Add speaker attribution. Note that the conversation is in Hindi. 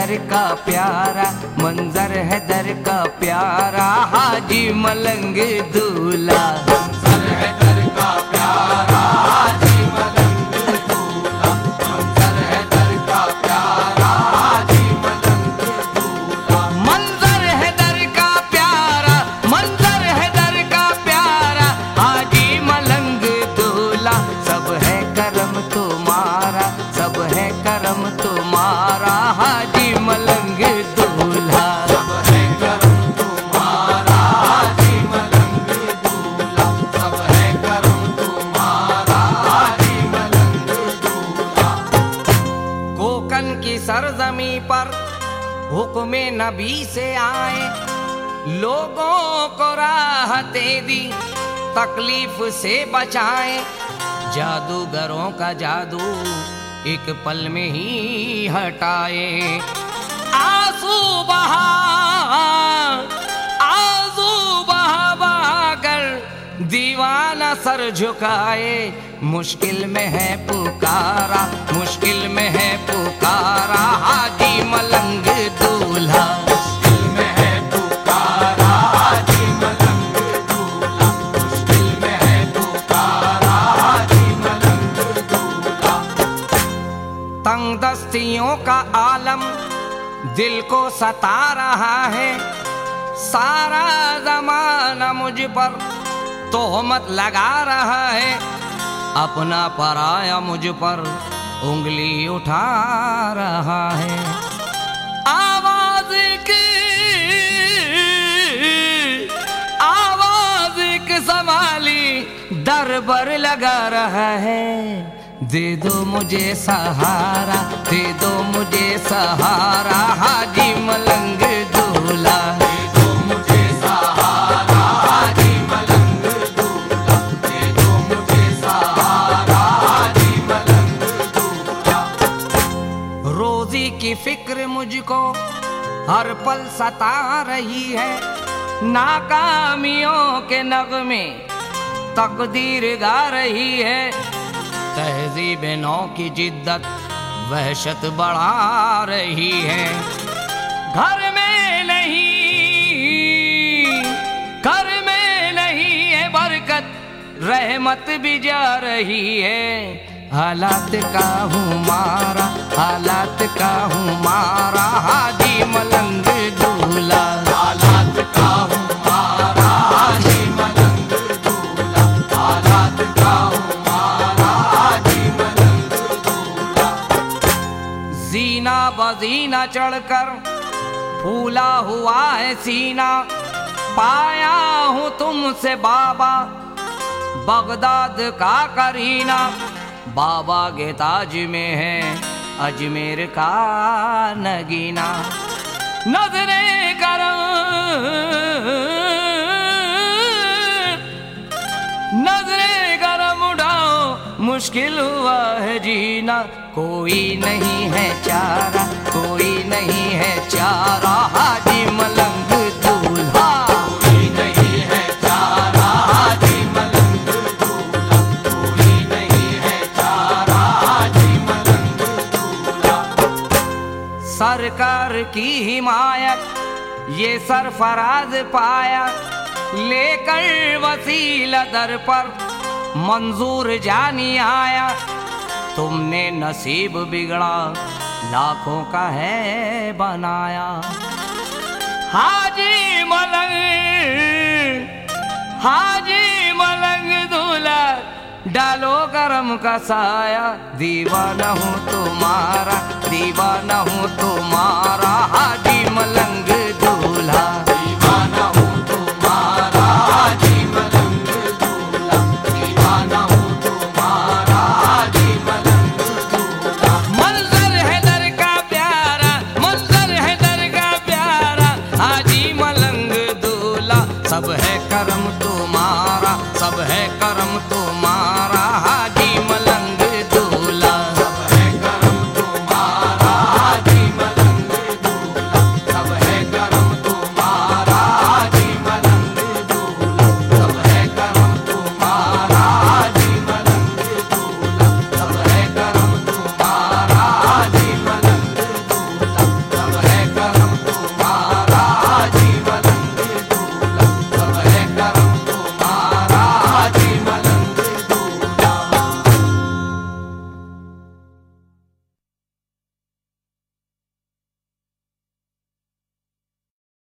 Speaker 1: दर का प्यारा, मंजर है दर का प्यारा, हाजी मलंग दूल्हा।
Speaker 2: मंजर है दर का प्यारा, हाजी मलंग दूल्हा। मंजर है दर का प्यारा, हाजी मलंग दूल्हा।
Speaker 1: मंजर है दर का प्यारा, मंजर है दर का प्यारा, हाजी मलंग दूल्हा। सब है करम तुम्हारा, सब है करम तुम्हारा, हाजी मलंग दूल्हा।
Speaker 2: सब है करम तुम्हारा, हाजी मलंग दूल्हा। सब है करम तुम्हारा, हाजी मलंग दूल्हा।
Speaker 1: कोकन की सरजमी पर हुक्मे नबी से आए, लोगों को राहतें दी, तकलीफ से बचाए। जादूगरों का जादू एक पल में ही हटाए। आंसू बहा, आंसू बहा बहा कर दीवाना सर झुकाए। मुश्किल में है पुकारा, मुश्किल में है पुकारा, हाजी मलंग दूल्हा।
Speaker 2: मुश्किल में है पुकारा, हाजी मलंग दूल्हा। मुश्किल में है पुकारा, हाजी मलंग दूल्हा।
Speaker 1: तंग दस्तियों का आलम दिल को सता रहा है, सारा जमाना मुझ पर तोहमत लगा रहा है। अपना पराया मुझ पर उंगली उठा रहा है। आवाज की संभाली दर बर लगा रहा है। दे दो मुझे सहारा, दे दो मुझे सहारा, हाजी मलंग दूल्हा।
Speaker 2: दे दो मुझे सहारा, हाजी मलंग दूल्हा। दे दो मुझे सहारा, हाजी मलंग दूल्हा।
Speaker 1: रोजी की फिक्र मुझको हर पल सता रही है, नाकामियों के नगमे तकदीर गा रही है। तहजीब नौ की जिद्दत वहशत बढ़ा रही है। घर में नहीं, घर में नहीं है बरकत, रहमत भी जा रही है। हालात का हूँ मारा, हालात का हूँ मारा, हाजी मलंग दूल्हा।
Speaker 2: हालात का हूँ मारा, हाजी मलंग दूल्हा। हालात का हूँ मारा, हाजी मलंग दूल्हा।
Speaker 1: जीना बजीना चढ़कर फूला हुआ है सीना, पाया हूँ तुमसे बाबा बगदाद का करीना। बाबा के ताज में है अजमेर का नगीना। नजरे करम, नजरे करम उड़ाओ, मुश्किल हुआ है जीना। कोई नहीं है चारा, कोई नहीं है चारा, हाजी मलंग दूल्हा।
Speaker 2: कोई नहीं है चारा, हाजी मलंग दूल्हा। कोई नहीं है चारा, हाजी मलंग दूल्हा।
Speaker 1: सरकार की हिमायत ये सरफराज पाया, लेकर वसीला दर पर मंजूर जानी आया। तुमने नसीब बिगड़ा लाखों का है बनाया। हाजी मलंग, हाजी मलंग दूल्हा, डालो करम का साया। दीवाना हूँ तुम्हारा, दीवाना हूँ तुम्हारा, हाजी मलंग दूल्हा।
Speaker 2: दीवाना हूँ तुम्हारा, हाजी मलंग दूल्हा। दीवाना हूँ तुम्हारा, हाजी मलंग दूल्हा।
Speaker 1: मंजर है दर का प्यारा, मंजर है दर का प्यारा, हाजी मलंग दूल्हा। सब है करम तुम्हारा, सब है करम तुम्हारा।